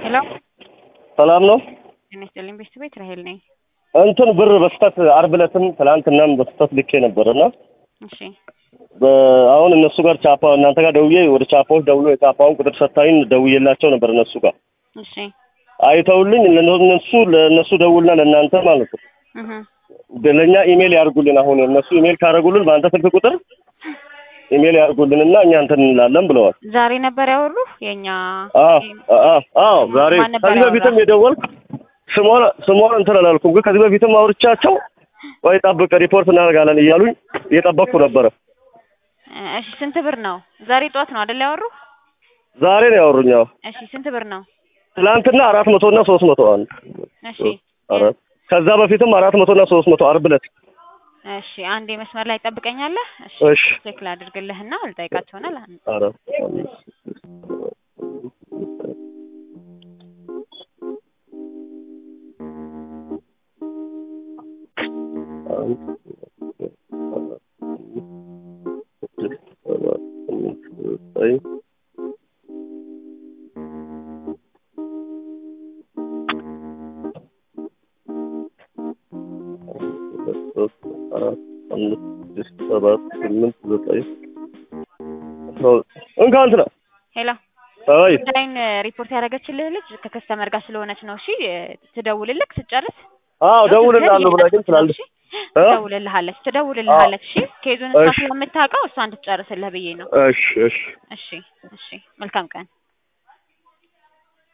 ሄሎ ሰላም ነው። እኔ ስልኝ ቤት ራሄል ነኝ። እንትን ብር በስተት ዓርብ ዕለትም ትላንትናም በስተት ልኬ ነበርና እሺ አሁን እነሱ ጋር ቻፓ እናንተ ጋር ደውዬ ወደ ቻፓዎች ደውሎ የቻፓውን ቁጥር ሰጣኝ ደውዬላቸው ነበር እነሱ ጋር እሺ አይተውልኝ ለነሱ ደውልና ለእናንተ ማለት ነው ለኛ ኢሜል ያርጉልን አሁን እነሱ ኢሜል ካረጉልን በአንተ ስልክ ቁጥር ኢሜል ያርጉልንና እኛ እንትን እንላለን ብለዋል። ዛሬ ነበር ያወሩ የኛ ዛሬ ከዚህ በፊትም የደወልኩ ስሞን እንትን አላልኩም ግን ከዚህ በፊትም አውርቻቸው ወይ ጠብቅ ሪፖርት እናደርጋለን እያሉኝ እየጠበቅኩ ነበር። እሺ ስንት ብር ነው? ዛሬ ጧት ነው አይደል ያወሩ? ዛሬ ነው ያወሩኛው። እሺ ስንት ብር ነው? ትላንትና 400 እና 300 አንድ እሺ ከዛ በፊትም 400 እና 300 ዓርብ ዕለት። እሺ አንዴ መስመር ላይ ጠብቀኛለህ? እሺ ቼክ ላድርግልህና ልጠይቃቸውና ሄሎ አይ ዳይን ሪፖርት ያደረገችልህ ልጅ ከከስተመር ጋር ስለሆነች ነው። እሺ ትደውልልክ ስጨርስ ደውልልሃለሁ ብላኝ ትላለች። ትደውልልሃለች። እሺ ኬዙን ስለምታውቀው እሷ እንድትጨርስልህ ብዬ ነው። እሺ መልካም ቀን።